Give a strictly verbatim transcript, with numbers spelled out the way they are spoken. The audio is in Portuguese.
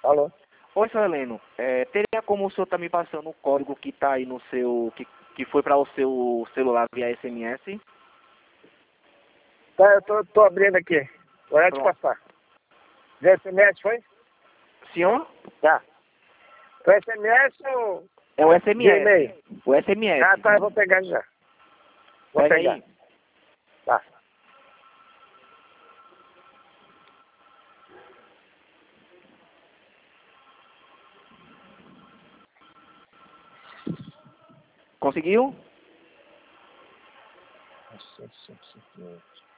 Alô? Oi, seu Heleno. É, teria como o senhor estar me passando o código que está aí no seu... que, que foi para o seu celular via S M S? Tá, eu tô, tô abrindo aqui. Vou te Pronto. passar. De S M S, foi? Senhor? Tá. Foi S M S ou... É o S M S. e-mail? O S M S. Ah, tá, eu vou pegar já. Vou Pega pegar. aí. Tá. Conseguiu? Nossa, nossa, nossa.